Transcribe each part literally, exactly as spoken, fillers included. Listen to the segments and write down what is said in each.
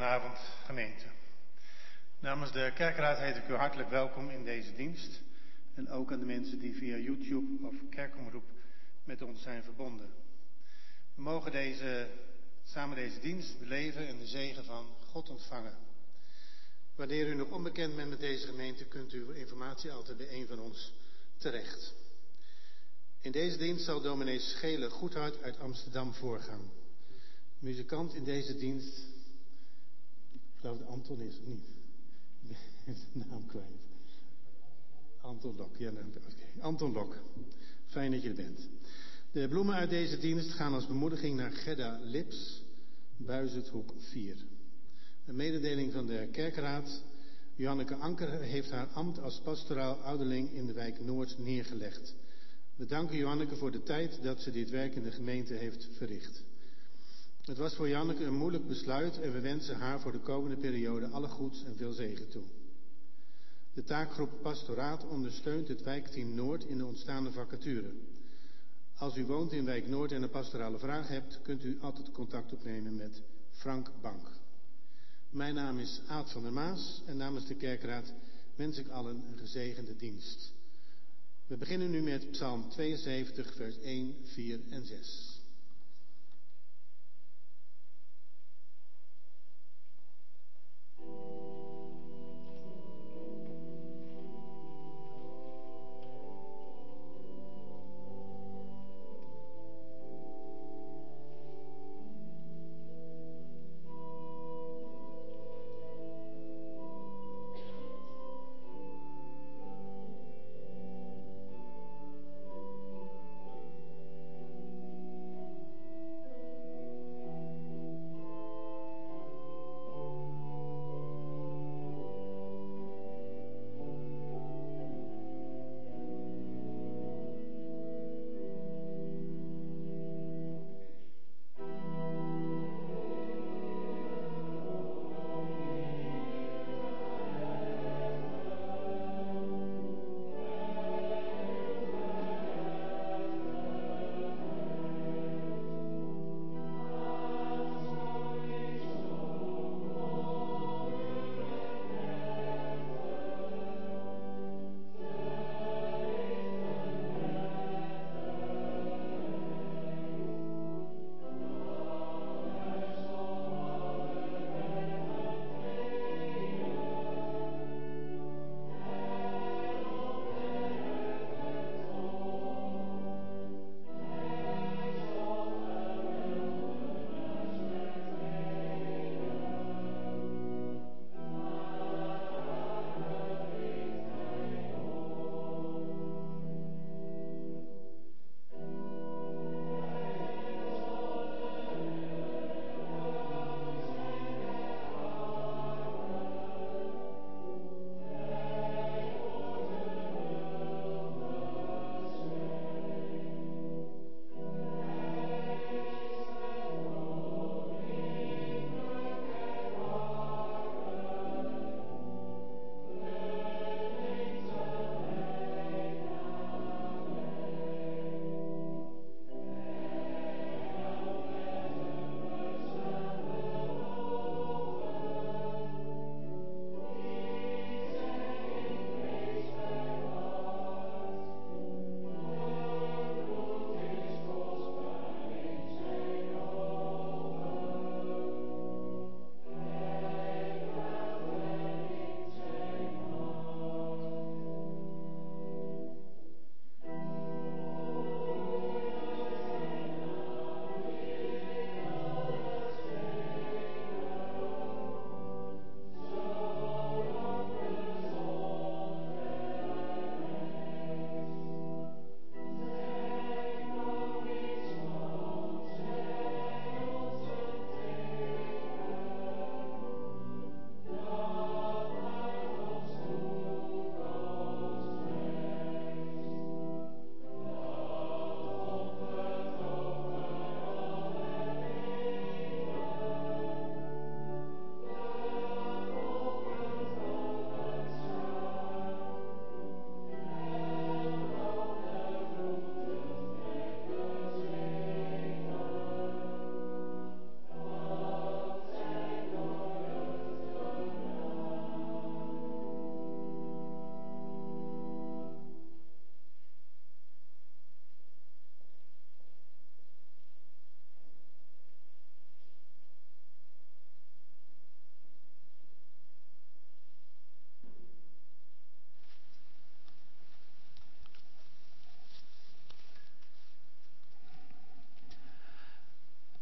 Goedenavond, gemeente. Namens de kerkraad heet ik u hartelijk welkom in deze dienst. En ook aan de mensen die via YouTube of kerkomroep met ons zijn verbonden. We mogen deze, samen deze dienst beleven en de zegen van God ontvangen. Wanneer u nog onbekend bent met deze gemeente, kunt u voor informatie altijd bij een van ons terecht. In deze dienst zal dominee Schele Goedhart uit Amsterdam voorgaan. Muzikant in deze dienst, ik geloof dat Anton is, of niet? Ik ben de naam kwijt. Anton Lok, ja, nou, okay. Anton Lok. Fijn dat je er bent. De bloemen uit deze dienst gaan als bemoediging naar Gedda Lips, Buizerthoek vier. Een mededeling van de kerkraad. Johanneke Anker heeft haar ambt als pastoraal ouderling in de wijk Noord neergelegd. We danken Johanneke voor de tijd dat ze dit werk in de gemeente heeft verricht. Het was voor Johanneke een moeilijk besluit en we wensen haar voor de komende periode alle goeds en veel zegen toe. De taakgroep Pastoraat ondersteunt het wijkteam Noord in de ontstaande vacature. Als u woont in wijk Noord en een pastorale vraag hebt, kunt u altijd contact opnemen met Frank Bank. Mijn naam is Aad van der Maas en namens de kerkraad wens ik allen een gezegende dienst. We beginnen nu met Psalm tweeënzeventig, vers één, vier en zes.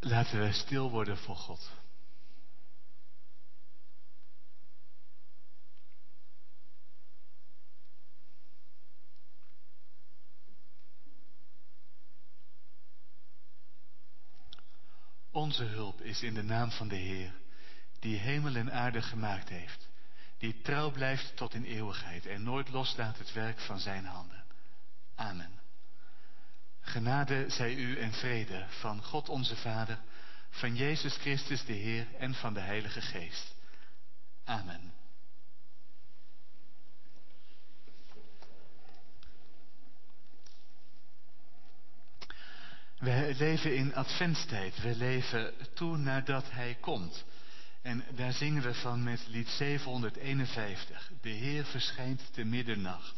Laten we stil worden voor God. Onze hulp is in de naam van de Heer, die hemel en aarde gemaakt heeft, die trouw blijft tot in eeuwigheid en nooit loslaat het werk van zijn handen. Amen. Genade zij u en vrede van God onze Vader, van Jezus Christus de Heer en van de Heilige Geest. Amen. We leven in adventstijd. We leven toe nadat Hij komt. En daar zingen we van met lied zevenhonderdeenenvijftig. De Heer verschijnt te middernacht.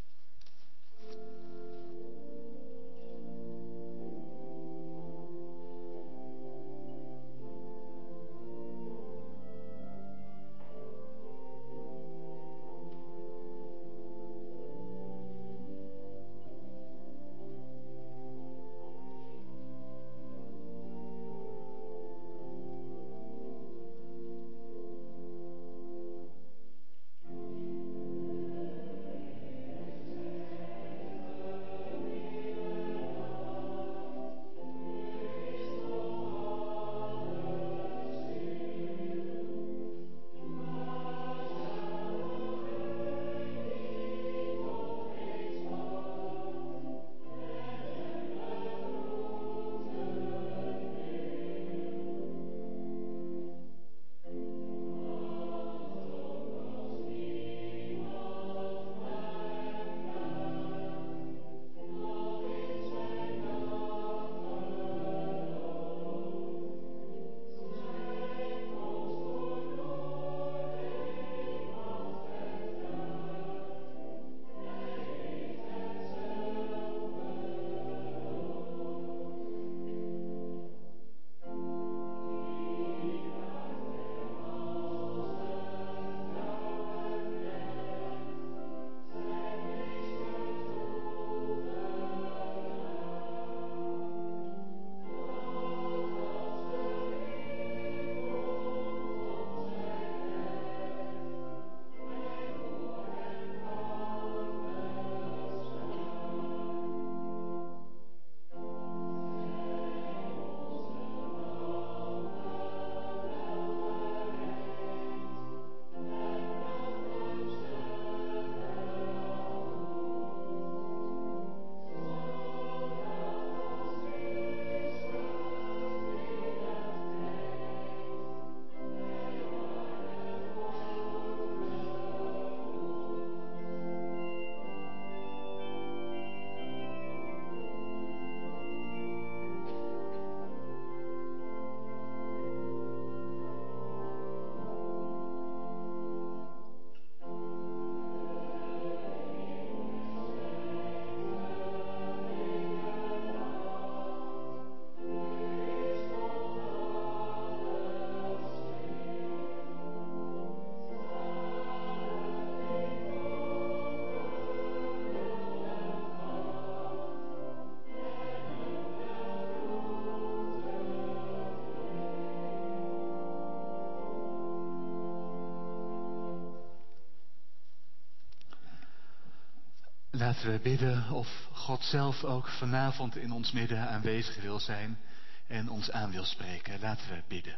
Laten we bidden of God zelf ook vanavond in ons midden aanwezig wil zijn en ons aan wil spreken. Laten we bidden.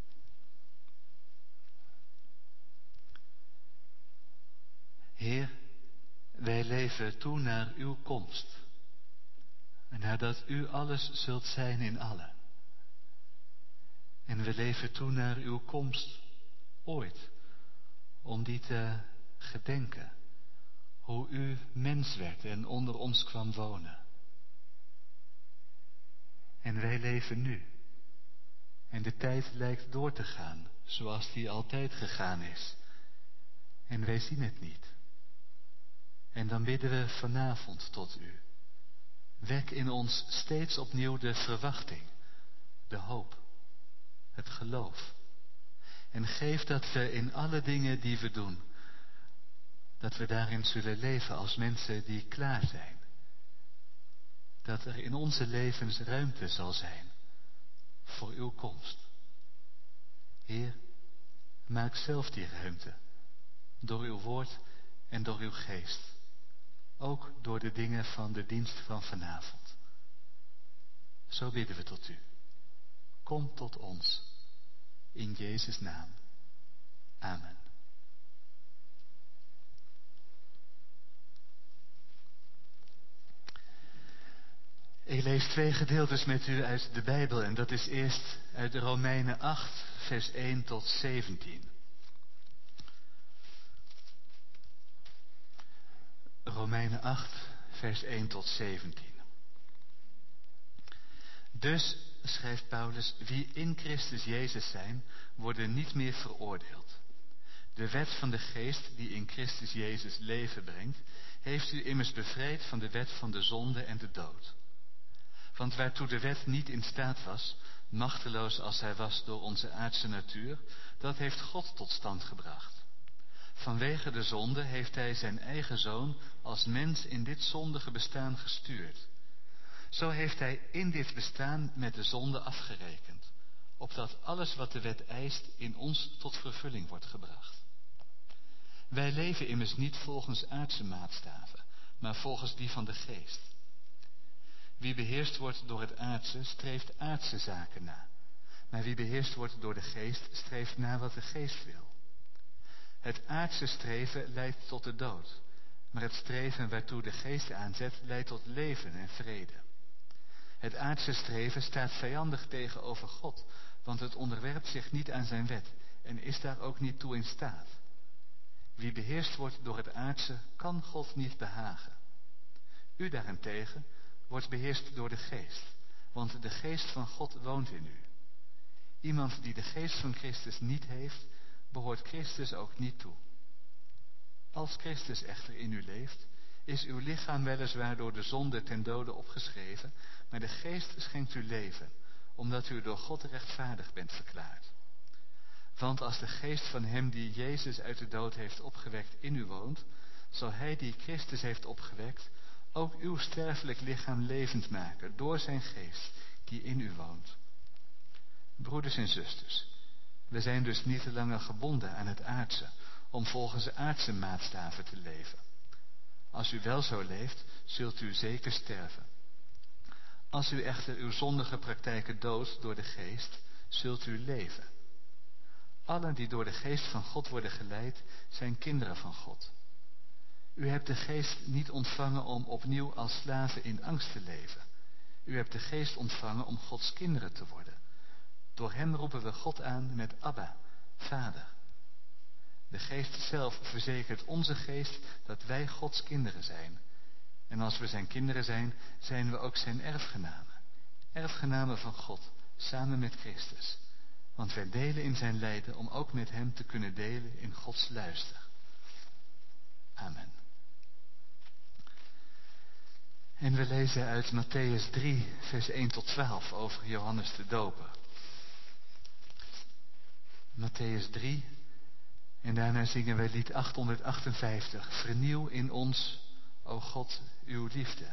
Heer, wij leven toe naar uw komst. En nadat u alles zult zijn in allen. En we leven toe naar uw komst ooit, om die te gedenken. Hoe u mens werd en onder ons kwam wonen. En wij leven nu. En de tijd lijkt door te gaan, zoals die altijd gegaan is. En wij zien het niet. En dan bidden we vanavond tot u. Wek in ons steeds opnieuw de verwachting, de hoop, het geloof. En geef dat we in alle dingen die we doen, dat we daarin zullen leven als mensen die klaar zijn. Dat er in onze levens ruimte zal zijn voor uw komst. Heer, maak zelf die ruimte, door uw woord en door uw geest. Ook door de dingen van de dienst van vanavond. Zo bidden we tot u. Kom tot ons. In Jezus' naam. Amen. Ik lees twee gedeeltes met u uit de Bijbel en dat is eerst uit Romeinen acht, vers één tot zeventien. Romeinen acht, vers één tot zeventien. Dus, schrijft Paulus, wie in Christus Jezus zijn, worden niet meer veroordeeld. De wet van de geest die in Christus Jezus leven brengt, heeft u immers bevrijd van de wet van de zonde en de dood. Want waartoe de wet niet in staat was, machteloos als hij was door onze aardse natuur, dat heeft God tot stand gebracht. Vanwege de zonde heeft hij zijn eigen zoon als mens in dit zondige bestaan gestuurd. Zo heeft hij in dit bestaan met de zonde afgerekend, opdat alles wat de wet eist in ons tot vervulling wordt gebracht. Wij leven immers niet volgens aardse maatstaven, maar volgens die van de geest. Wie beheerst wordt door het aardse, streeft aardse zaken na. Maar wie beheerst wordt door de geest, streeft na wat de geest wil. Het aardse streven leidt tot de dood, maar het streven waartoe de geest aanzet, leidt tot leven en vrede. Het aardse streven staat vijandig tegenover God, want het onderwerpt zich niet aan zijn wet en is daar ook niet toe in staat. Wie beheerst wordt door het aardse, kan God niet behagen. U daarentegen wordt beheerst door de geest, want de geest van God woont in u. Iemand die de geest van Christus niet heeft, behoort Christus ook niet toe. Als Christus echter in u leeft, is uw lichaam weliswaar door de zonde ten dode opgeschreven, maar de geest schenkt u leven, omdat u door God rechtvaardig bent verklaard. Want als de geest van hem die Jezus uit de dood heeft opgewekt in u woont, zal hij die Christus heeft opgewekt ook uw sterfelijk lichaam levend maken door zijn geest die in u woont. Broeders en zusters, we zijn dus niet langer gebonden aan het aardse, om volgens de aardse maatstaven te leven. Als u wel zo leeft, zult u zeker sterven. Als u echter uw zondige praktijken doodt door de geest, zult u leven. Allen die door de geest van God worden geleid, zijn kinderen van God. U hebt de geest niet ontvangen om opnieuw als slaven in angst te leven. U hebt de geest ontvangen om Gods kinderen te worden. Door hem roepen we God aan met Abba, Vader. De geest zelf verzekert onze geest dat wij Gods kinderen zijn. En als we zijn kinderen zijn, zijn we ook zijn erfgenamen. Erfgenamen van God, samen met Christus. Want wij delen in zijn lijden om ook met hem te kunnen delen in Gods luister. Amen. En we lezen uit Mattheüs drie, vers één tot twaalf over Johannes de Doper. Mattheüs drie, en daarna zingen wij lied achthonderdachtenvijftig. Vernieuw in ons, o God, uw liefde.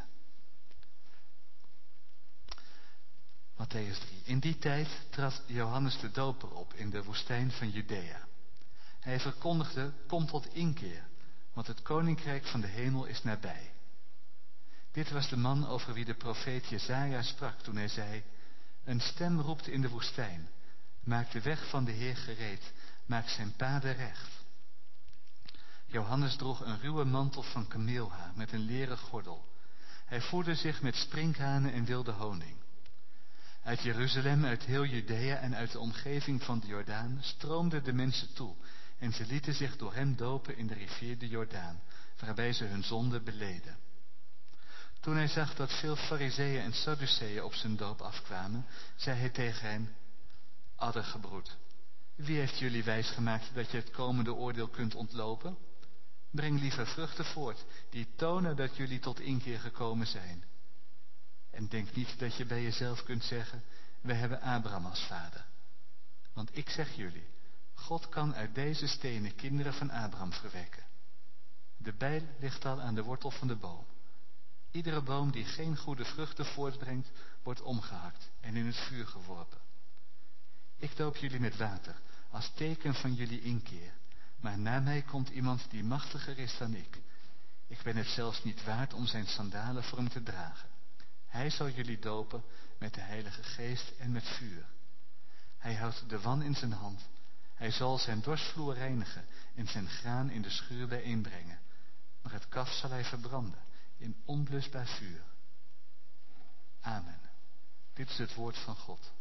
Mattheüs drie. In die tijd trad Johannes de Doper op in de woestijn van Judea. Hij verkondigde, kom tot inkeer, want het koninkrijk van de hemel is nabij. Dit was de man over wie de profeet Jesaja sprak toen hij zei, een stem roept in de woestijn, maak de weg van de Heer gereed, maak zijn paden recht. Johannes droeg een ruwe mantel van kameelhaar met een leren gordel. Hij voerde zich met sprinkhanen en wilde honing. Uit Jeruzalem, uit heel Judea en uit de omgeving van de Jordaan stroomden de mensen toe en ze lieten zich door hem dopen in de rivier de Jordaan, waarbij ze hun zonde beleden. Toen hij zag dat veel Farizeeën en Sadduceeën op zijn doop afkwamen, zei hij tegen hen, addergebroed, wie heeft jullie wijsgemaakt dat je het komende oordeel kunt ontlopen? Breng liever vruchten voort, die tonen dat jullie tot inkeer gekomen zijn. En denk niet dat je bij jezelf kunt zeggen, we hebben Abraham als vader. Want ik zeg jullie, God kan uit deze stenen kinderen van Abraham verwekken. De bijl ligt al aan de wortel van de boom. Iedere boom die geen goede vruchten voortbrengt, wordt omgehakt en in het vuur geworpen. Ik doop jullie met water, als teken van jullie inkeer. Maar na mij komt iemand die machtiger is dan ik. Ik ben het zelfs niet waard om zijn sandalen voor hem te dragen. Hij zal jullie dopen met de Heilige Geest en met vuur. Hij houdt de wan in zijn hand. Hij zal zijn dorsvloer reinigen en zijn graan in de schuur bijeenbrengen. Maar het kaf zal hij verbranden in onblusbaar vuur. Amen. Dit is het woord van God.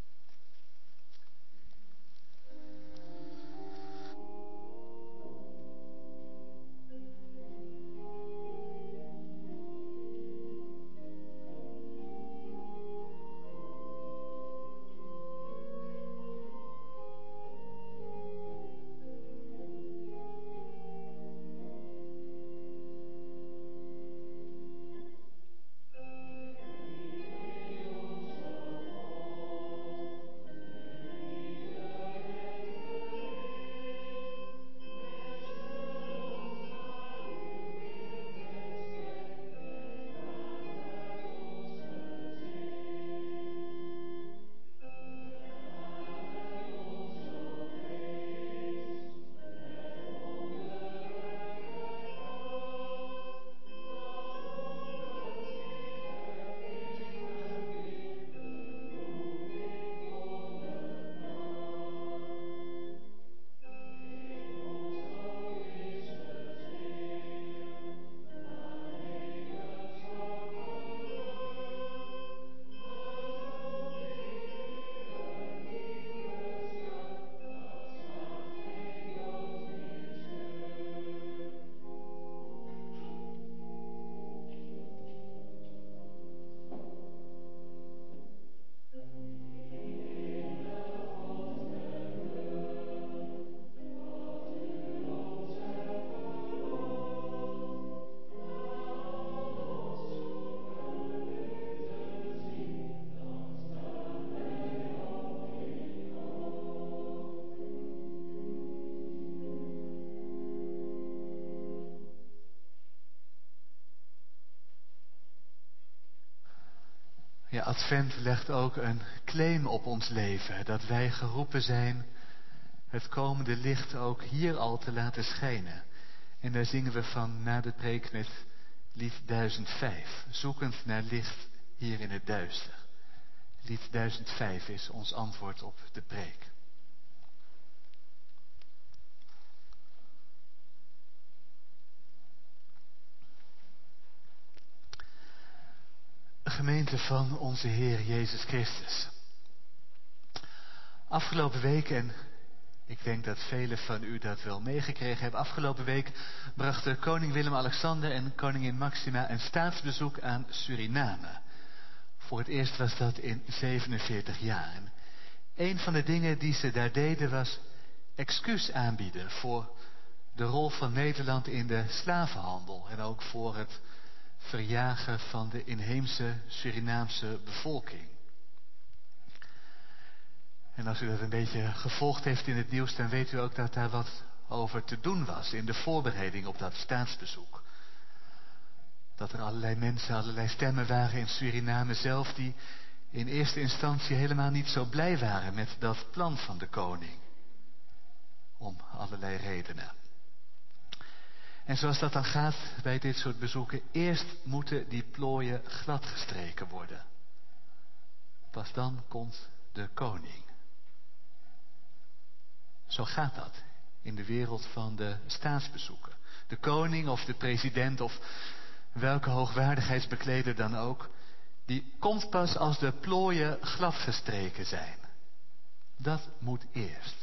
Ja, Advent legt ook een claim op ons leven. Dat wij geroepen zijn het komende licht ook hier al te laten schijnen. En daar zingen we van na de preek met lied duizend vijf. Zoekend naar licht hier in het duister. Lied duizend vijf is ons antwoord op de preek. Gemeente van onze Heer Jezus Christus. Afgelopen week, en ik denk dat velen van u dat wel meegekregen hebben. Afgelopen week brachten koning Willem-Alexander en koningin Maxima een staatsbezoek aan Suriname. Voor het eerst was dat in zevenenveertig jaar. En een van de dingen die ze daar deden was excuus aanbieden voor de rol van Nederland in de slavenhandel. En ook voor het verjagen van de inheemse Surinaamse bevolking. En als u dat een beetje gevolgd heeft in het nieuws, dan weet u ook dat daar wat over te doen was in de voorbereiding op dat staatsbezoek. Dat er allerlei mensen, allerlei stemmen waren in Suriname zelf die in eerste instantie helemaal niet zo blij waren met dat plan van de koning. Om allerlei redenen. En zoals dat dan gaat bij dit soort bezoeken, eerst moeten die plooien gladgestreken worden. Pas dan komt de koning. Zo gaat dat in de wereld van de staatsbezoeken. De koning of de president of welke hoogwaardigheidsbekleder dan ook, die komt pas als de plooien gladgestreken zijn. Dat moet eerst.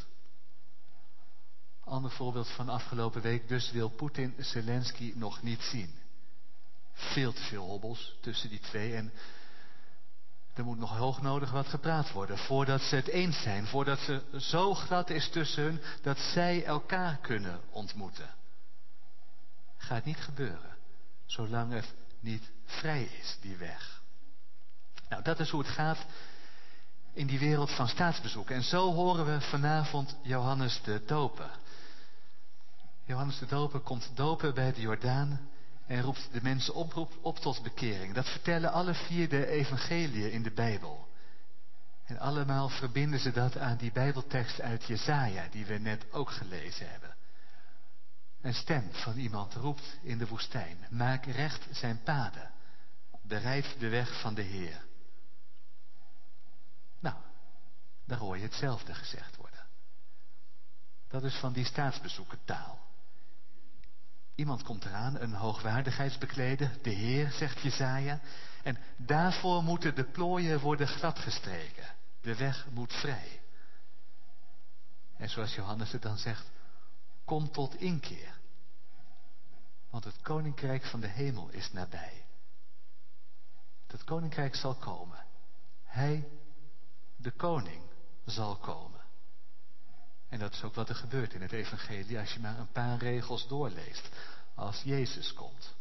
Ander voorbeeld van afgelopen week, dus wil Poetin Zelensky nog niet zien. Veel te veel hobbels tussen die twee en er moet nog hoognodig wat gepraat worden voordat ze het eens zijn. Voordat ze zo glad is tussen hun dat zij elkaar kunnen ontmoeten. Gaat niet gebeuren, zolang het niet vrij is, die weg. Nou, dat is hoe het gaat in die wereld van staatsbezoeken. En zo horen we vanavond Johannes de Doper. Johannes de Doper komt dopen bij de Jordaan en roept de mensen op, op, op tot bekering. Dat vertellen alle vier de evangeliën in de Bijbel. En allemaal verbinden ze dat aan die Bijbeltekst uit Jesaja, die we net ook gelezen hebben. Een stem van iemand roept in de woestijn: maak recht zijn paden, bereid de weg van de Heer. Nou, daar hoor je hetzelfde gezegd worden. Dat is van die staatsbezoekertaal. Iemand komt eraan, een hoogwaardigheidsbekleder, de Heer, zegt Jesaja. En daarvoor moeten de plooien worden gladgestreken. De weg moet vrij. En zoals Johannes het dan zegt, kom tot inkeer. Want het koninkrijk van de hemel is nabij. Het koninkrijk zal komen. Hij, de koning, zal komen. En dat is ook wat er gebeurt in het evangelie als je maar een paar regels doorleest. Als Jezus komt.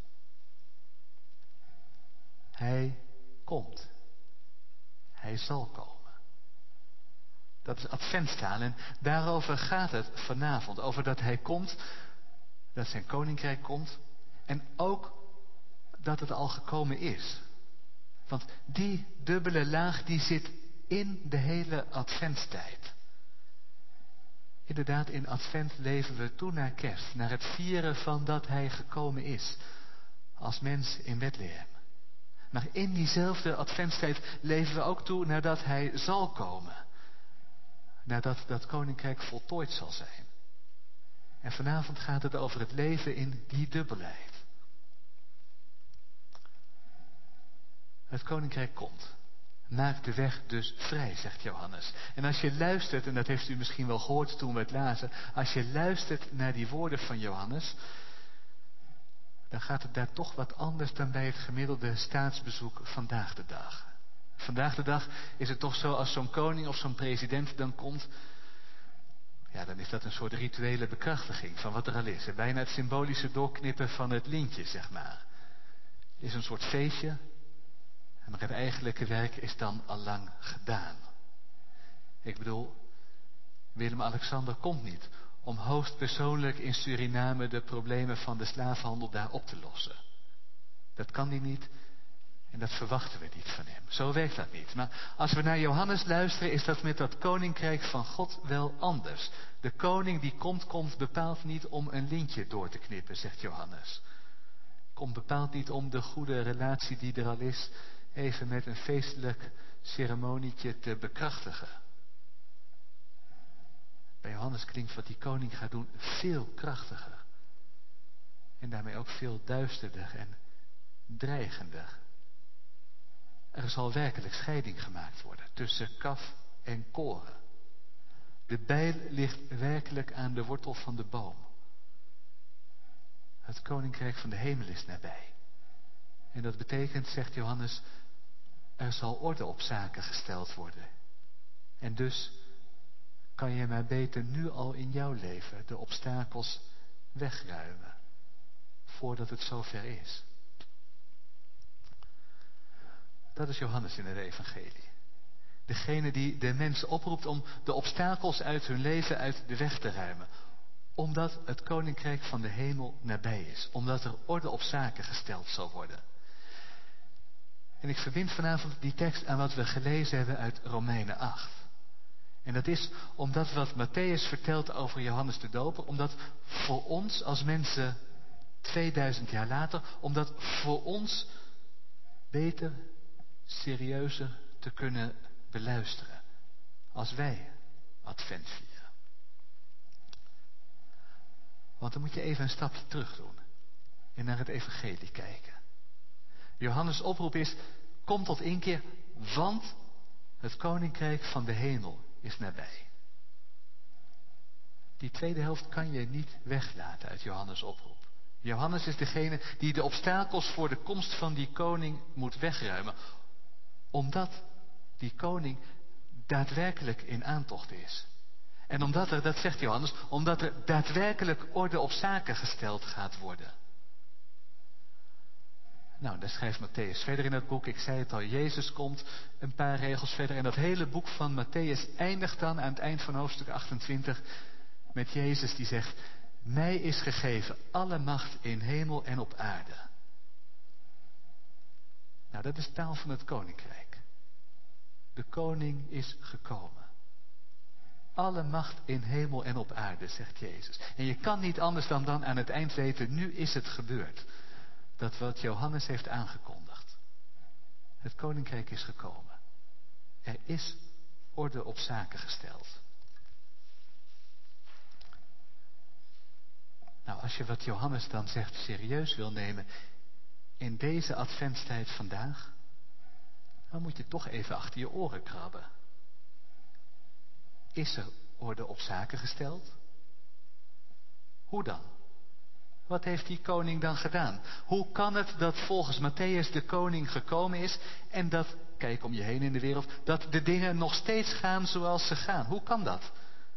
Hij komt. Hij zal komen. Dat is adventstaal en daarover gaat het vanavond. Over dat hij komt, dat zijn koninkrijk komt. En ook dat het al gekomen is. Want die dubbele laag die zit in de hele adventstijd. Inderdaad, in advent leven we toe naar kerst. Naar het vieren van dat hij gekomen is. Als mens in Bethlehem. Maar in diezelfde adventstijd leven we ook toe nadat hij zal komen. Nadat dat koninkrijk voltooid zal zijn. En vanavond gaat het over het leven in die dubbelheid. Het koninkrijk komt. Maak de weg dus vrij, zegt Johannes. En als je luistert, en dat heeft u misschien wel gehoord toen we het lazen. Als je luistert naar die woorden van Johannes, dan gaat het daar toch wat anders dan bij het gemiddelde staatsbezoek vandaag de dag. Vandaag de dag is het toch zo, als zo'n koning of zo'n president dan komt, ja, dan is dat een soort rituele bekrachtiging van wat er al is. Bijna het symbolische doorknippen van het lintje, zeg maar. Het is een soort feestje, maar het eigenlijke werk is dan al lang gedaan. Ik bedoel, Willem-Alexander komt niet om hoogstpersoonlijk in Suriname de problemen van de slavenhandel daar op te lossen. Dat kan hij niet en dat verwachten we niet van hem. Zo werkt dat niet. Maar als we naar Johannes luisteren, is dat met dat koninkrijk van God wel anders. De koning die komt, komt bepaald niet om een lintje door te knippen, zegt Johannes. Komt bepaald niet om de goede relatie die er al is, even met een feestelijk ceremonietje te bekrachtigen. Bij Johannes klinkt wat die koning gaat doen veel krachtiger. En daarmee ook veel duisterder en dreigender. Er zal werkelijk scheiding gemaakt worden tussen kaf en koren. De bijl ligt werkelijk aan de wortel van de boom. Het koninkrijk van de hemel is nabij. En dat betekent, zegt Johannes, er zal orde op zaken gesteld worden. En dus kan je maar beter nu al in jouw leven de obstakels wegruimen. Voordat het zover is. Dat is Johannes in het evangelie. Degene die de mensen oproept om de obstakels uit hun leven uit de weg te ruimen. Omdat het koninkrijk van de hemel nabij is. Omdat er orde op zaken gesteld zal worden. En ik verbind vanavond die tekst aan wat we gelezen hebben uit Romeinen acht. En dat is omdat wat Matthäus vertelt over Johannes de Doper, omdat voor ons als mensen tweeduizend jaar later, om dat voor ons beter, serieuzer te kunnen beluisteren. Als wij Advent vieren. Want dan moet je even een stapje terug doen. En naar het evangelie kijken. Johannes' oproep is, kom tot inkeer, want het koninkrijk van de hemel is nabij. Die tweede helft kan je niet weglaten uit Johannes' oproep. Johannes is degene die de obstakels voor de komst van die koning moet wegruimen. Omdat die koning daadwerkelijk in aantocht is. En omdat er, dat zegt Johannes, omdat er daadwerkelijk orde op zaken gesteld gaat worden. Nou, daar schrijft Matthäus verder in het boek. Ik zei het al, Jezus komt een paar regels verder. En dat hele boek van Matthäus eindigt dan aan het eind van hoofdstuk achtentwintig met Jezus die zegt, mij is gegeven alle macht in hemel en op aarde. Nou, dat is taal van het koninkrijk. De koning is gekomen. Alle macht in hemel en op aarde, zegt Jezus. En je kan niet anders dan dan aan het eind weten, nu is het gebeurd. Dat wat Johannes heeft aangekondigd. Het koninkrijk is gekomen. Er is orde op zaken gesteld. Nou, als je wat Johannes dan zegt serieus wil nemen in deze adventstijd vandaag, dan moet je toch even achter je oren krabben. Is er orde op zaken gesteld? Hoe dan? Wat heeft die koning dan gedaan? Hoe kan het dat volgens Mattheüs de koning gekomen is en dat, kijk om je heen in de wereld, dat de dingen nog steeds gaan zoals ze gaan? Hoe kan dat?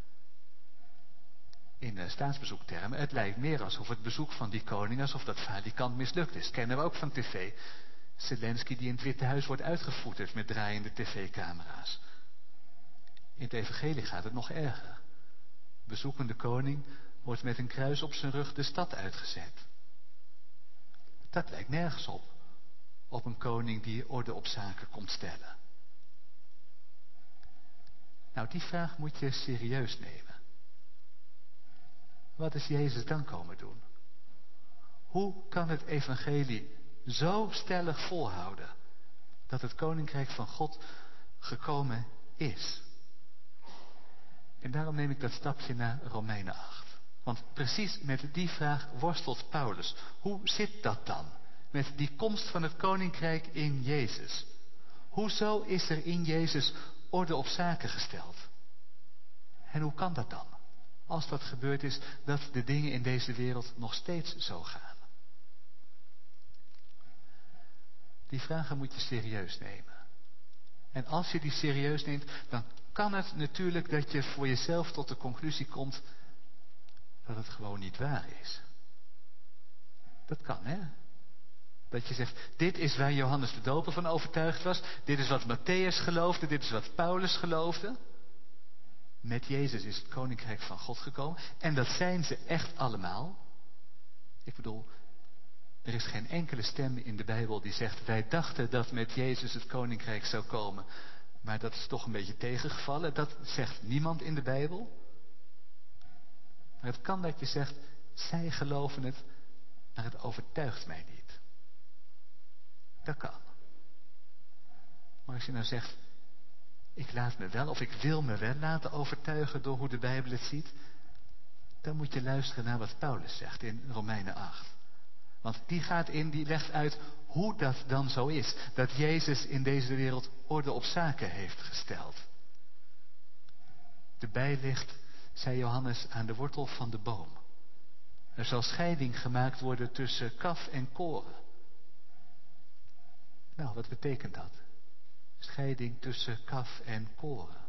In uh, staatsbezoektermen, het lijkt meer alsof het bezoek van die koning, alsof dat valikant mislukt is. Kennen we ook van tv. Zelensky die in het Witte Huis wordt uitgevoerd met draaiende tv-camera's. In het evangelie gaat het nog erger. Bezoekende koning wordt met een kruis op zijn rug de stad uitgezet. Dat lijkt nergens op. Op een koning die orde op zaken komt stellen. Nou, die vraag moet je serieus nemen. Wat is Jezus dan komen doen? Hoe kan het evangelie zo stellig volhouden dat het koninkrijk van God gekomen is? En daarom neem ik dat stapje naar Romeinen acht. Want precies met die vraag worstelt Paulus. Hoe zit dat dan? Met die komst van het koninkrijk in Jezus. Hoezo is er in Jezus orde op zaken gesteld? En hoe kan dat dan? Als dat gebeurd is, dat de dingen in deze wereld nog steeds zo gaan. Die vragen moet je serieus nemen. En als je die serieus neemt, dan kan het natuurlijk dat je voor jezelf tot de conclusie komt dat het gewoon niet waar is. Dat kan, hè? Dat je zegt, dit is waar Johannes de Doper van overtuigd was. Dit is wat Mattheüs geloofde, dit is wat Paulus geloofde. Met Jezus is het koninkrijk van God gekomen. En dat zijn ze echt allemaal. Ik bedoel, er is geen enkele stem in de Bijbel die zegt, wij dachten dat met Jezus het koninkrijk zou komen. Maar dat is toch een beetje tegengevallen. Dat zegt niemand in de Bijbel. Maar het kan dat je zegt, zij geloven het, maar het overtuigt mij niet. Dat kan. Maar als je nou zegt, ik laat me wel of ik wil me wel laten overtuigen door hoe de Bijbel het ziet, dan moet je luisteren naar wat Paulus zegt in Romeinen acht. Want die gaat in, die legt uit hoe dat dan zo is. Dat Jezus in deze wereld orde op zaken heeft gesteld. De bij ligt, zei Johannes, aan de wortel van de boom. Er zal scheiding gemaakt worden tussen kaf en koren. Nou, wat betekent dat? Scheiding tussen kaf en koren.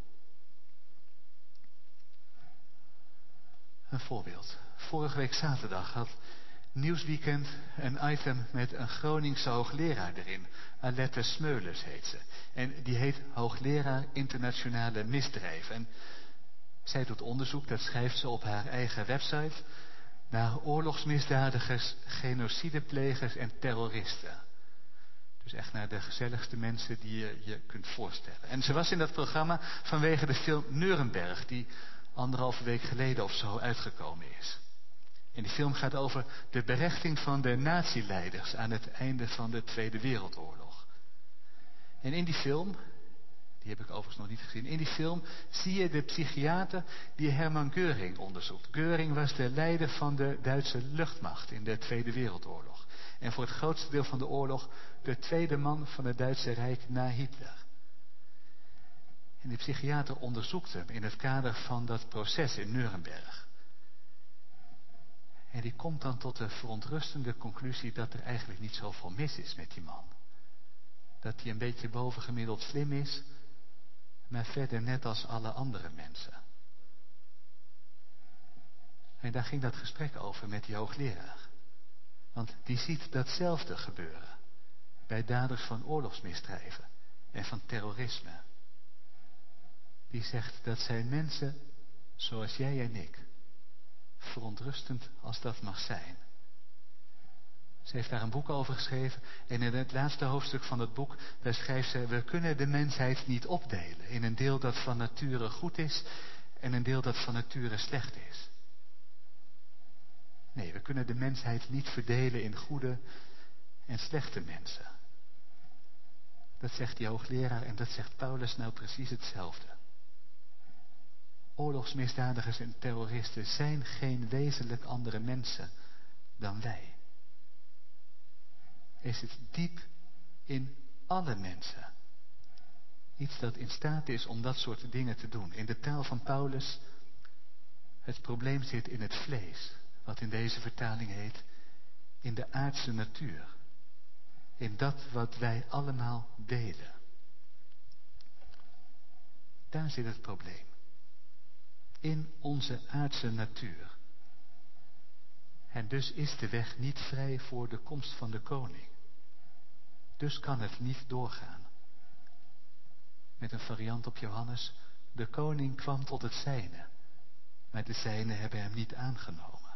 Een voorbeeld. Vorige week zaterdag had Nieuwsweekend een item met een Groningse hoogleraar erin. Alette Smeulers heet ze. En die heet hoogleraar internationale misdrijven. En zij doet onderzoek, dat schrijft ze op haar eigen website, naar oorlogsmisdadigers, genocideplegers en terroristen. Dus echt naar de gezelligste mensen die je je kunt voorstellen. En ze was in dat programma vanwege de film Nuremberg, die anderhalve week geleden of zo uitgekomen is. En die film gaat over de berechting van de nazi-leiders aan het einde van de Tweede Wereldoorlog. En in die film, die heb ik overigens nog niet gezien, in die film zie je de psychiater die Hermann Göring onderzoekt. Göring was de leider van de Duitse luchtmacht in de Tweede Wereldoorlog. En voor het grootste deel van de oorlog de tweede man van het Duitse Rijk na Hitler. En die psychiater onderzoekt hem in het kader van dat proces in Nuremberg. En die komt dan tot de verontrustende conclusie dat er eigenlijk niet zoveel mis is met die man. Dat hij een beetje bovengemiddeld slim is, maar verder net als alle andere mensen. En daar ging dat gesprek over met die hoogleraar. Want die ziet datzelfde gebeuren bij daders van oorlogsmisdrijven en van terrorisme. Die zegt dat zijn mensen zoals jij en ik. Verontrustend als dat mag zijn. Ze heeft daar een boek over geschreven. En in het laatste hoofdstuk van het boek, daar schrijft ze: we kunnen de mensheid niet opdelen in een deel dat van nature goed is en een deel dat van nature slecht is. Nee, we kunnen de mensheid niet verdelen in goede en slechte mensen. Dat zegt die hoogleraar en dat zegt Paulus nou precies hetzelfde. Oorlogsmisdadigers en terroristen zijn geen wezenlijk andere mensen dan wij. Er zit diep in alle mensen iets dat in staat is om dat soort dingen te doen. In de taal van Paulus, het probleem zit in het vlees, wat in deze vertaling heet, in de aardse natuur. In dat wat wij allemaal delen. Daar zit het probleem. In onze aardse natuur. En dus is de weg niet vrij voor de komst van de koning. Dus kan het niet doorgaan. Met een variant op Johannes: de koning kwam tot het zijne, maar de zijnen hebben hem niet aangenomen.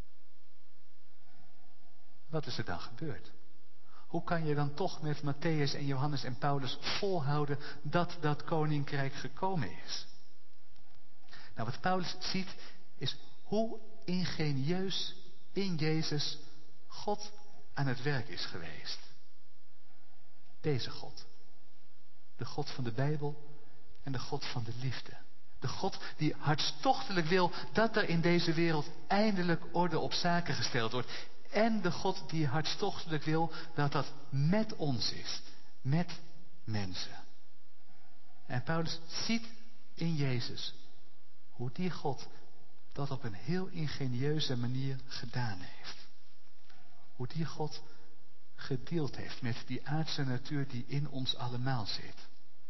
Wat is er dan gebeurd? Hoe kan je dan toch met Mattheüs en Johannes en Paulus volhouden dat dat koninkrijk gekomen is? Nou, wat Paulus ziet is hoe ingenieus in Jezus God aan het werk is geweest. Deze God. De God van de Bijbel en de God van de liefde. De God die hartstochtelijk wil dat er in deze wereld eindelijk orde op zaken gesteld wordt. En de God die hartstochtelijk wil dat dat met ons is. Met mensen. En Paulus ziet in Jezus hoe die God dat op een heel ingenieuze manier gedaan heeft. Hoe die God gedeeld heeft met die aardse natuur die in ons allemaal zit.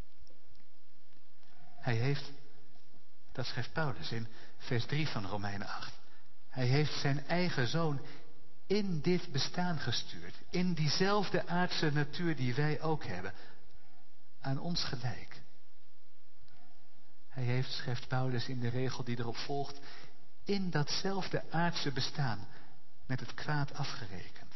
Hij heeft, dat schrijft Paulus in vers drie van Romeinen acht. Hij heeft zijn eigen zoon in dit bestaan gestuurd. In diezelfde aardse natuur die wij ook hebben. Aan ons gelijk. Hij heeft, schrijft Paulus in de regel die erop volgt, in datzelfde aardse bestaan met het kwaad afgerekend.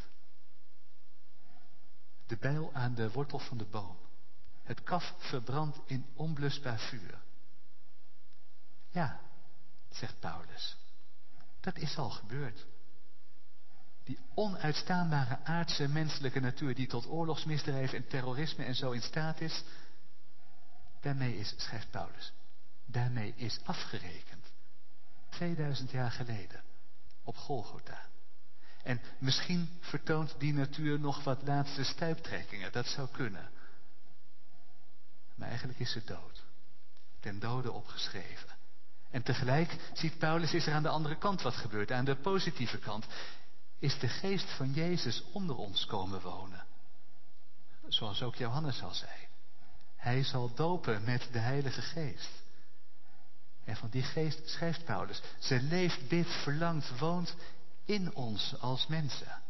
De bijl aan de wortel van de boom. Het kaf verbrandt in onblusbaar vuur. Ja, zegt Paulus. Dat is al gebeurd. Die onuitstaanbare aardse menselijke natuur die tot oorlogsmisdrijven en terrorisme en zo in staat is. Daarmee is, schrijft Paulus, daarmee is afgerekend. tweeduizend jaar geleden. Op Golgotha. En misschien vertoont die natuur nog wat laatste stuiptrekkingen. Dat zou kunnen. Maar eigenlijk is ze dood. Ten dode opgeschreven. En tegelijk ziet Paulus, is er aan de andere kant wat gebeurd. Aan de positieve kant is de geest van Jezus onder ons komen wonen. Zoals ook Johannes al zei. Hij zal dopen met de Heilige Geest. En van die geest schrijft Paulus. Ze leeft, bidt, verlangt, woont in ons als mensen.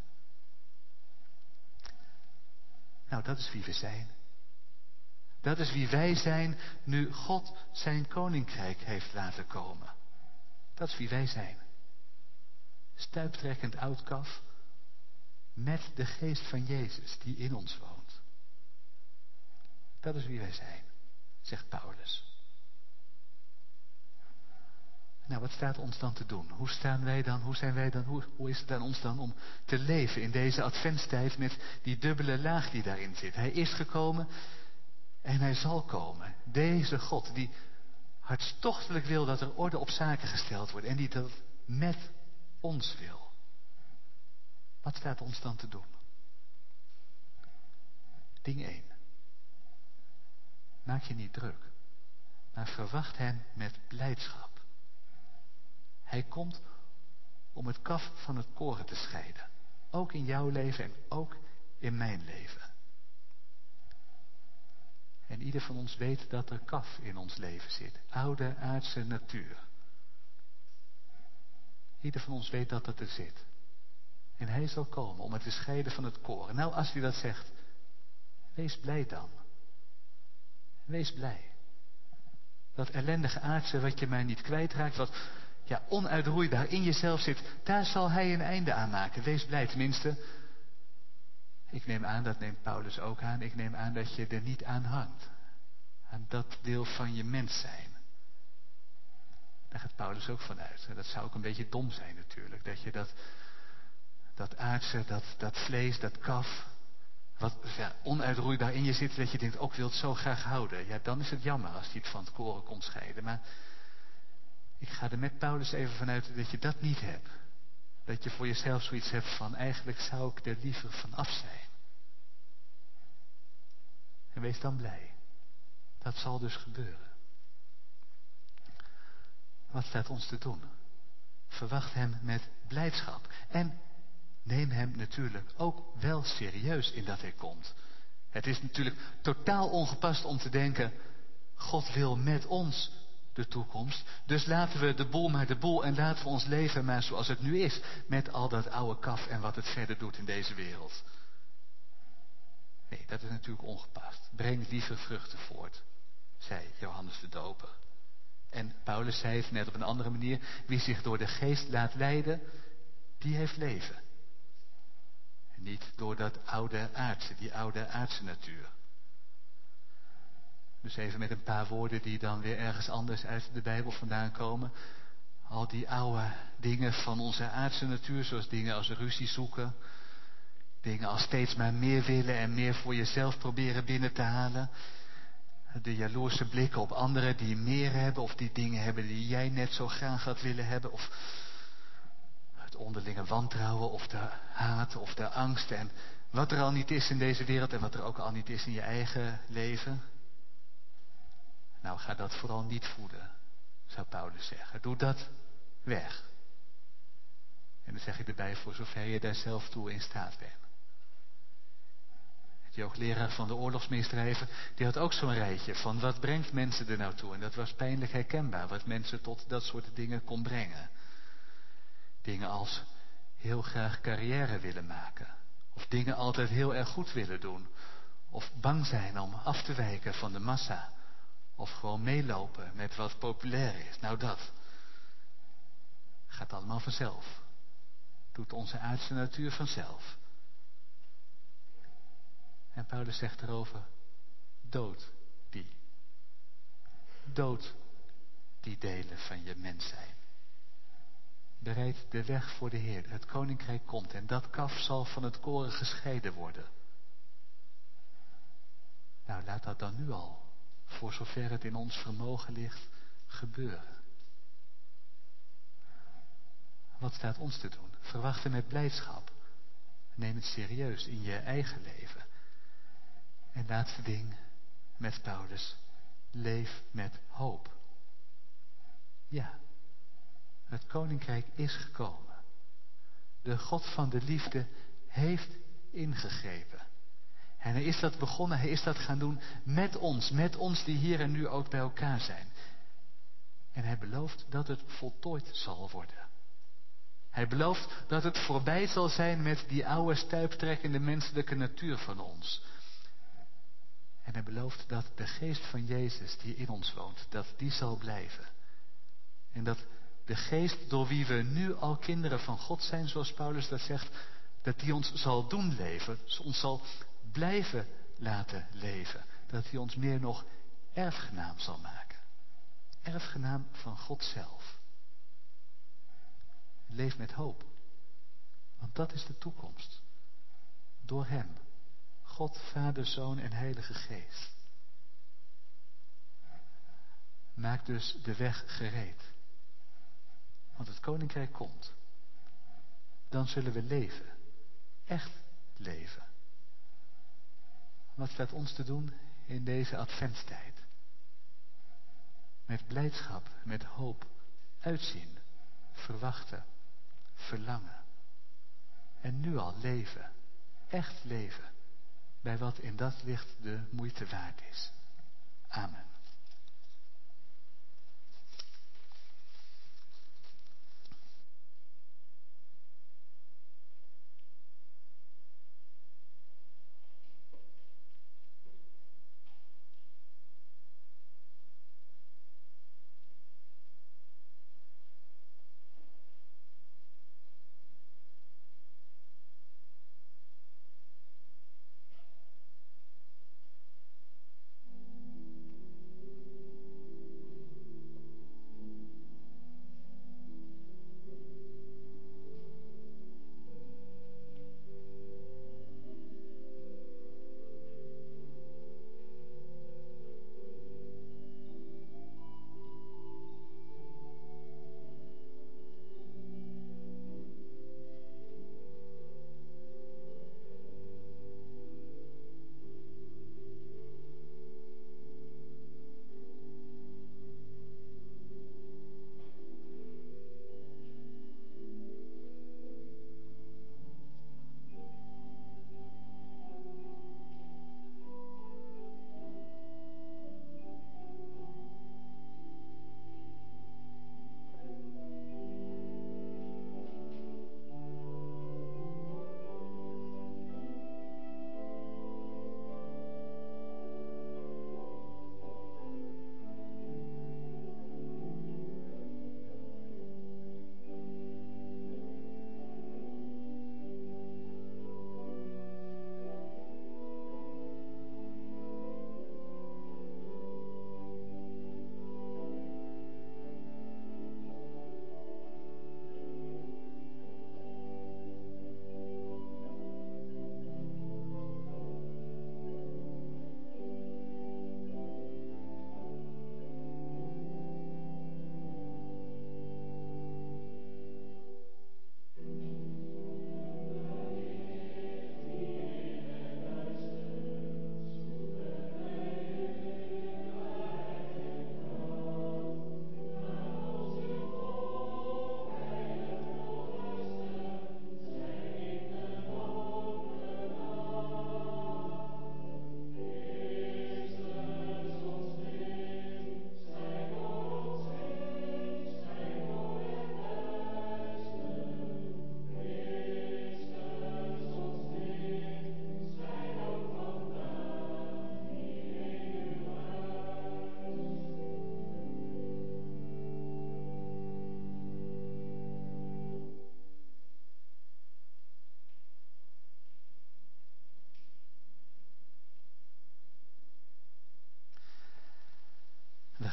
Nou, dat is wie we zijn. Dat is wie wij zijn nu God zijn koninkrijk heeft laten komen. Dat is wie wij zijn. Stuiptrekkend oud kaf met de geest van Jezus die in ons woont. Dat is wie wij zijn, zegt Paulus. Nou, wat staat ons dan te doen? Hoe staan wij dan, hoe zijn wij dan, hoe, hoe is het aan ons dan om te leven in deze adventstijd met die dubbele laag die daarin zit? Hij is gekomen en hij zal komen. Deze God die hartstochtelijk wil dat er orde op zaken gesteld wordt en die dat met ons wil. Wat staat ons dan te doen? Ding één. Maak je niet druk, maar verwacht hem met blijdschap. Hij komt om het kaf van het koren te scheiden. Ook in jouw leven en ook in mijn leven. En ieder van ons weet dat er kaf in ons leven zit. Oude aardse natuur. Ieder van ons weet dat dat er zit. En hij zal komen om het te scheiden van het koren. Nou, als hij dat zegt, wees blij dan. Wees blij. Dat ellendige aardse wat je mij niet kwijtraakt, wat ja, onuitroeibaar in jezelf zit, daar zal hij een einde aan maken. Wees blij, tenminste, Ik neem aan, dat neemt Paulus ook aan, ik neem aan dat je er niet aan hangt. Aan dat deel van je mens zijn. Daar gaat Paulus ook van uit. Dat zou ook een beetje dom zijn natuurlijk. Dat je dat, dat aardse, dat, dat vlees, dat kaf, wat ja, onuitroeibaar in je zit, dat je denkt, ook wil het zo graag houden. Ja, dan is het jammer als je het van het koren komt scheiden. Maar ik ga er met Paulus even vanuit dat je dat niet hebt. Dat je voor jezelf zoiets hebt van, eigenlijk zou ik er liever van af zijn. En wees dan blij. Dat zal dus gebeuren. Wat staat ons te doen? Verwacht hem met blijdschap. En neem hem natuurlijk ook wel serieus in dat hij komt. Het is natuurlijk totaal ongepast om te denken, God wil met ons de toekomst. Dus laten we de boel maar de boel en laten we ons leven maar zoals het nu is. Met al dat oude kaf en wat het verder doet in deze wereld. Nee, dat is natuurlijk ongepast. Breng liever vruchten voort, zei Johannes de Doper. En Paulus zei het net op een andere manier. Wie zich door de geest laat leiden, die heeft leven. En niet door dat oude aardse, die oude aardse natuur. Dus even met een paar woorden die dan weer ergens anders uit de Bijbel vandaan komen. Al die oude dingen van onze aardse natuur, zoals dingen als ruzie zoeken. Dingen als steeds maar meer willen en meer voor jezelf proberen binnen te halen. De jaloerse blikken op anderen die meer hebben, of die dingen hebben die jij net zo graag had willen hebben. Of het onderlinge wantrouwen, of de haat, of de angst. En wat er al niet is in deze wereld en wat er ook al niet is in je eigen leven. Nou, ga dat vooral niet voeden, zou Paulus zeggen. Doe dat weg. En dan zeg ik erbij, voor zover je daar zelf toe in staat bent. Die hoogleraar van de oorlogsmisdrijven, die had ook zo'n rijtje van wat brengt mensen er nou toe. En dat was pijnlijk herkenbaar, wat mensen tot dat soort dingen kon brengen. Dingen als heel graag carrière willen maken. Of dingen altijd heel erg goed willen doen. Of bang zijn om af te wijken van de massa. Of gewoon meelopen met wat populair is. Nou dat. Gaat allemaal vanzelf. Doet onze aardse natuur vanzelf. En Paulus zegt erover, dood die. Dood die delen van je mens zijn. Bereid de weg voor de Heer. Het koninkrijk komt en dat kaf zal van het koren gescheiden worden. Nou, laat dat dan nu al, voor zover het in ons vermogen ligt, gebeuren. Wat staat ons te doen? Verwacht hem met blijdschap. Neem het serieus in je eigen leven. En laatste ding met Paulus. Leef met hoop. Ja, het koninkrijk is gekomen. De God van de liefde heeft ingegrepen. En hij is dat begonnen, hij is dat gaan doen met ons. Met ons die hier en nu ook bij elkaar zijn. En hij belooft dat het voltooid zal worden. Hij belooft dat het voorbij zal zijn met die oude stuiptrekkende menselijke natuur van ons. En hij belooft dat de geest van Jezus die in ons woont, dat die zal blijven. En dat de geest door wie we nu al kinderen van God zijn, zoals Paulus dat zegt, dat die ons zal doen leven, ons zal blijven laten leven. Dat hij ons meer nog erfgenaam zal maken. Erfgenaam van God zelf. Leef met hoop. Want dat is de toekomst. Door hem. God, Vader, Zoon en Heilige Geest. Maak dus de weg gereed. Want het koninkrijk komt. Dan zullen we leven. Echt leven. Wat staat ons te doen in deze adventstijd? Met blijdschap, met hoop, uitzien, verwachten, verlangen. En nu al leven. Echt leven. Bij wat in dat licht de moeite waard is. Amen.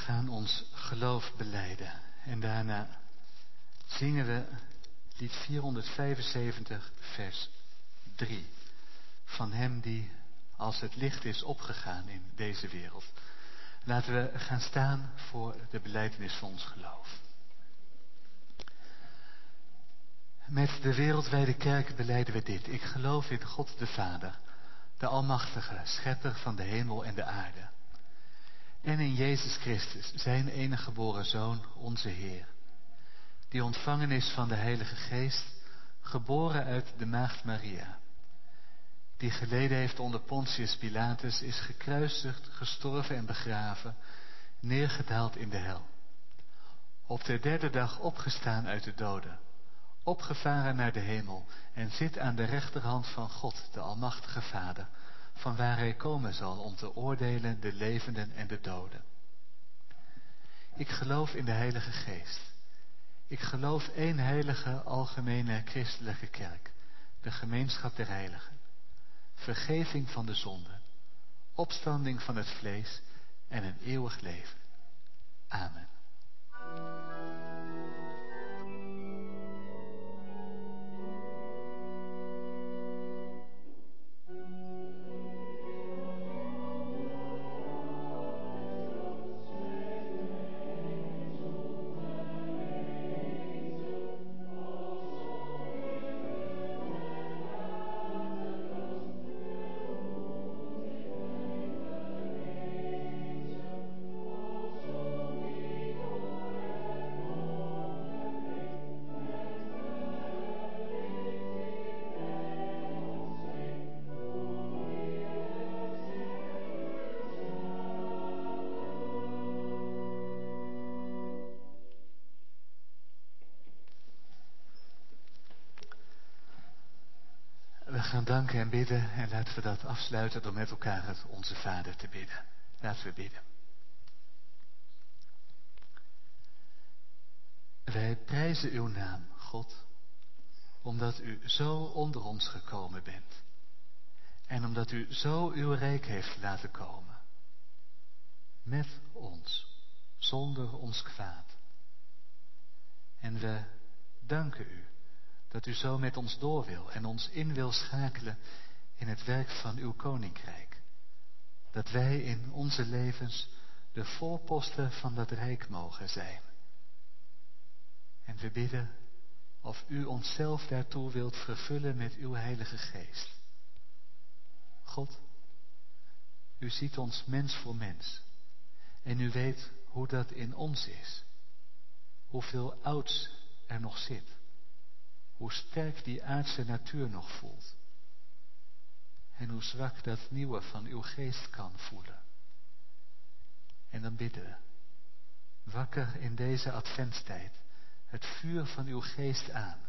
gaan ons geloof belijden. En daarna zingen we lied vierhonderdvijfenzeventig, vers drie. Van hem die als het licht is opgegaan in deze wereld. Laten we gaan staan voor de belijdenis van ons geloof. Met de wereldwijde kerk belijden we dit. Ik geloof in God de Vader, de Almachtige, schepper van de hemel en de aarde. En in Jezus Christus, zijn enige geboren Zoon, onze Heer. Die ontvangen is van de Heilige Geest, geboren uit de Maagd Maria. Die geleden heeft onder Pontius Pilatus, is gekruisigd, gestorven en begraven, neergedaald in de hel. Op de derde dag opgestaan uit de doden, opgevaren naar de hemel en zit aan de rechterhand van God, de Almachtige Vader, van waar hij komen zal om te oordelen de levenden en de doden. Ik geloof in de Heilige Geest. Ik geloof één heilige, algemene, christelijke kerk, de gemeenschap der heiligen, vergeving van de zonden, opstanding van het vlees en een eeuwig leven. Amen. We gaan danken en bidden en laten we dat afsluiten door met elkaar het Onze Vader te bidden. Laten we bidden. Wij prijzen uw naam, God, omdat u zo onder ons gekomen bent. En omdat u zo uw rijk heeft laten komen. Met ons, zonder ons kwaad. En we danken u dat u zo met ons door wil en ons in wil schakelen in het werk van uw koninkrijk. Dat wij in onze levens de voorposten van dat rijk mogen zijn. En we bidden of u onszelf daartoe wilt vervullen met uw Heilige Geest. God, u ziet ons mens voor mens. En u weet hoe dat in ons is. Hoeveel ouds er nog zit. Hoe sterk die aardse natuur nog voelt. En hoe zwak dat nieuwe van uw geest kan voelen. En dan bidden we. Wakker in deze adventstijd. Het vuur van uw geest aan.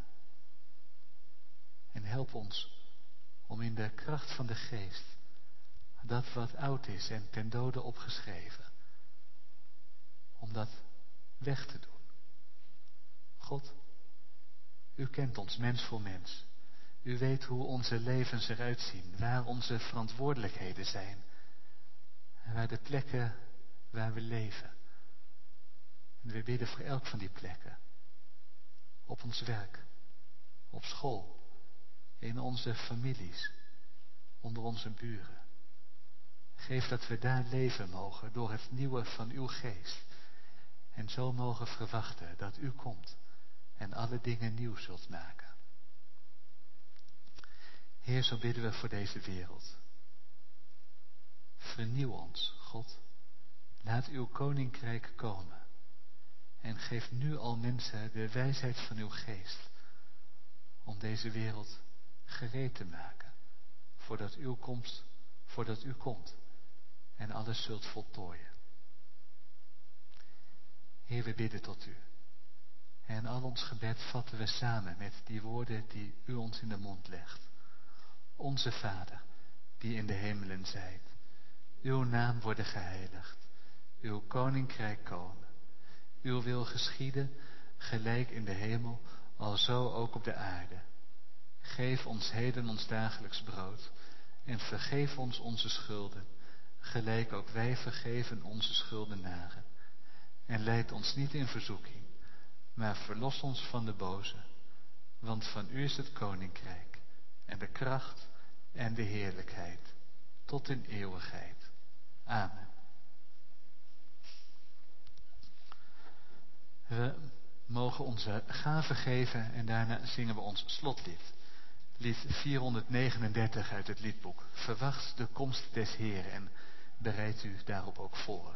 En help ons om in de kracht van de geest. Dat wat oud is en ten dode opgeschreven. Om dat weg te doen. God. U kent ons mens voor mens. U weet hoe onze levens eruit zien, waar onze verantwoordelijkheden zijn. En waar de plekken waar we leven. En we bidden voor elk van die plekken. Op ons werk, op school, in onze families, onder onze buren. Geef dat we daar leven mogen door het nieuwe van uw geest. En zo mogen verwachten dat u komt. En alle dingen nieuw zult maken. Heer, zo bidden we voor deze wereld. Vernieuw ons, God. Laat uw koninkrijk komen. En geef nu al mensen de wijsheid van uw geest. Om deze wereld gereed te maken. Voordat uw komst, voordat u komt. En alles zult voltooien. Heer, we bidden tot u. En al ons gebed vatten we samen met die woorden die u ons in de mond legt. Onze Vader, die in de hemelen zijt. Uw naam worden geheiligd. Uw koninkrijk komen. Uw wil geschieden, gelijk in de hemel, alzo ook op de aarde. Geef ons heden ons dagelijks brood. En vergeef ons onze schulden, gelijk ook wij vergeven onze schuldenaren. En leid ons niet in verzoeking, maar verlos ons van de boze. Want van u is het koninkrijk en de kracht en de heerlijkheid tot in eeuwigheid. Amen. We mogen onze gaven geven en daarna zingen we ons slotlied. Lied vierhonderdnegenendertig uit het liedboek. Verwacht de komst des Heeren en bereid u daarop ook voor.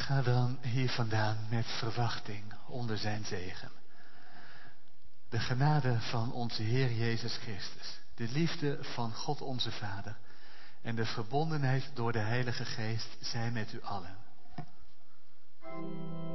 Ga dan hier vandaan met verwachting onder zijn zegen. De genade van onze Heer Jezus Christus, de liefde van God onze Vader en de verbondenheid door de Heilige Geest zijn met u allen.